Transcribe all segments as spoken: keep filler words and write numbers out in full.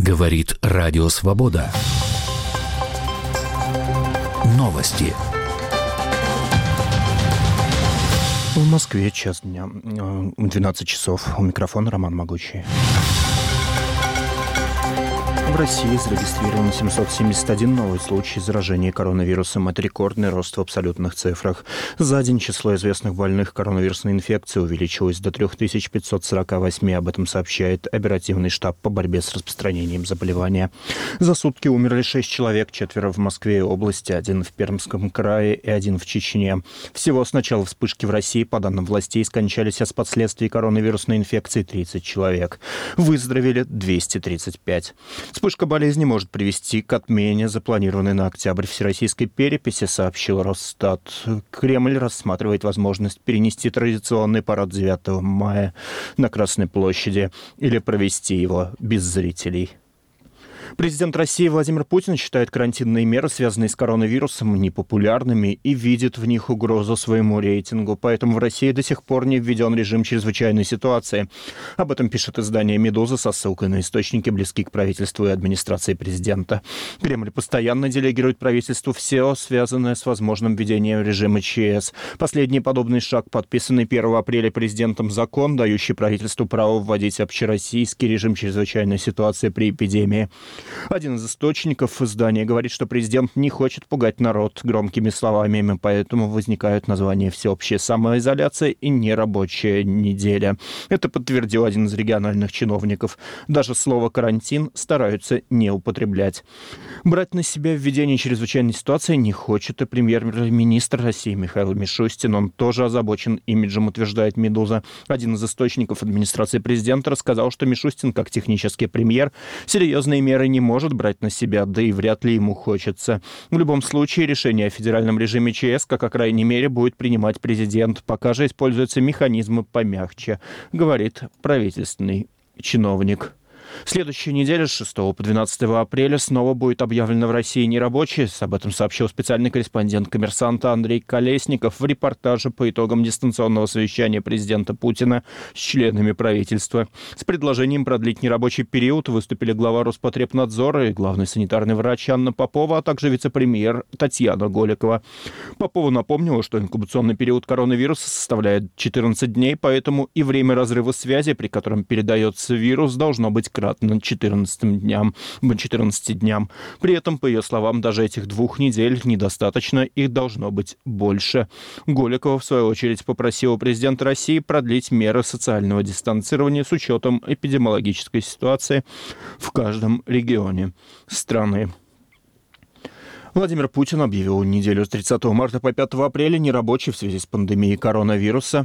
Говорит Радио Свобода. Новости. В Москве час дня, двенадцать часов. У микрофона Роман Могучий. В России зарегистрирован семьсот семьдесят один новый случай заражения коронавирусом. Это рекордный рост в абсолютных цифрах. За день число известных больных коронавирусной инфекцией увеличилось до три тысячи пятьсот сорок восемь. Об этом сообщает оперативный штаб по борьбе с распространением заболевания. За сутки умерли шесть человек, четверо в Москве и области, один в Пермском крае и один в Чечне. Всего с начала вспышки в России, по данным властей, скончались от последствий коронавирусной инфекции тридцать человек. Выздоровели двести тридцать пять. Вспышка болезни может привести к отмене запланированной на октябрь всероссийской переписи, сообщил Росстат. Кремль рассматривает возможность перенести традиционный парад девятого мая на Красной площади или провести его без зрителей. Президент России Владимир Путин считает карантинные меры, связанные с коронавирусом, непопулярными и видит в них угрозу своему рейтингу. Поэтому в России до сих пор не введен режим чрезвычайной ситуации. Об этом пишет издание «Медуза» со ссылкой на источники, близкие к правительству и администрации президента. Кремль постоянно делегирует правительству все, связанное с возможным введением режима ЧС. Последний подобный шаг, подписанный первого апреля президентом закон, дающий правительству право вводить общероссийский режим чрезвычайной ситуации при эпидемии. Один из источников издания говорит, что президент не хочет пугать народ громкими словами, поэтому возникают названия «всеобщая самоизоляция» и «нерабочая неделя». Это подтвердил один из региональных чиновников. Даже слово «карантин» стараются не употреблять. Брать на себя введение чрезвычайной ситуации не хочет и премьер-министр России Михаил Мишустин. Он тоже озабочен имиджем, утверждает «Медуза». Один из источников администрации президента рассказал, что Мишустин, как технический премьер, серьезные меры не может брать на себя, да и вряд ли ему хочется. В любом случае, решение о федеральном режиме ЧС, как о крайней мере, будет принимать президент. Пока же используются механизмы помягче, говорит правительственный чиновник. Следующая неделя с шестого по двенадцатое апреля снова будет объявлена в России нерабочей. Об этом сообщил специальный корреспондент «Коммерсанта» Андрей Колесников в репортаже по итогам дистанционного совещания президента Путина с членами правительства. С предложением продлить нерабочий период выступили глава Роспотребнадзора и главный санитарный врач Анна Попова, а также вице-премьер Татьяна Голикова. Попова напомнила, что инкубационный период коронавируса составляет четырнадцать дней, поэтому и время разрыва связи, при котором передается вирус, должно быть кратно четырнадцати дням, четырнадцати дням. При этом, по ее словам, даже этих двух недель недостаточно, их должно быть больше. Голикова, в свою очередь, попросила президента России продлить меры социального дистанцирования с учетом эпидемиологической ситуации в каждом регионе страны. Владимир Путин объявил неделю с тридцатого марта по пятое апреля нерабочей в связи с пандемией коронавируса.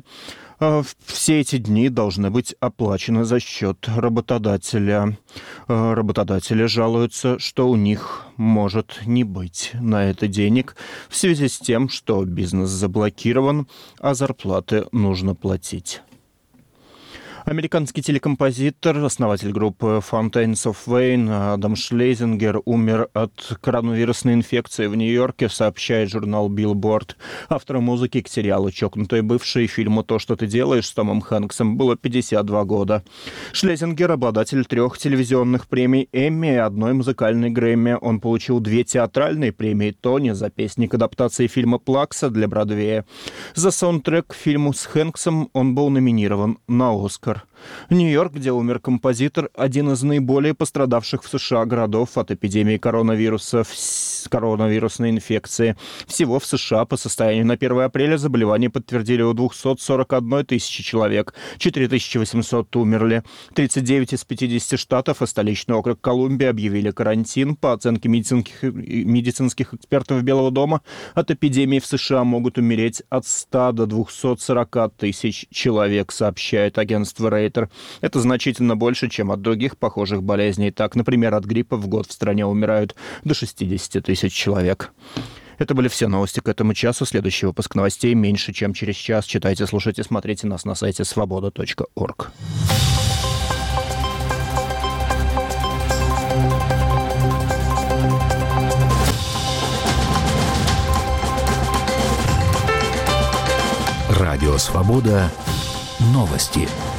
Все эти дни должны быть оплачены за счет работодателя. Работодатели жалуются, что у них может не быть на это денег в связи с тем, что бизнес заблокирован, а зарплаты нужно платить. Американский телекомпозитор, основатель группы Fountains of Wayne Адам Шлезингер умер от коронавирусной инфекции в Нью-Йорке, сообщает журнал Billboard. Автору музыки к сериалу «Чокнутые бывшие» и фильму «То, что ты делаешь» с Томом Хэнксом было пятьдесят два года. Шлезингер – обладатель трех телевизионных премий Эмми и одной музыкальной Грэмми. Он получил две театральные премии Тони за песни к адаптации фильма «Плакса» для Бродвея. За саундтрек к фильму с Хэнксом он был номинирован на «Оскар». Нью-Йорк, где умер композитор, один из наиболее пострадавших в США городов от эпидемии коронавируса, коронавирусной инфекции. Всего в США по состоянию на первое апреля заболевание подтвердили у двухсот сорока одной тысячи человек, четыре тысячи восемьсот умерли. тридцать девять из пятидесяти штатов и столичный округ Колумбия объявили карантин. По оценке медицинских, медицинских экспертов Белого дома, от эпидемии в США могут умереть от ста до двухсот сорока тысяч человек, сообщает агентство Рейтер. Это значительно больше, чем от других похожих болезней. Так, например, от гриппа в год в стране умирают до шестидесяти тысяч человек. Это были все новости к этому часу. Следующий выпуск новостей меньше, чем через час. Читайте, слушайте, смотрите нас на сайте свобода точка орг. Радио «Свобода». Новости.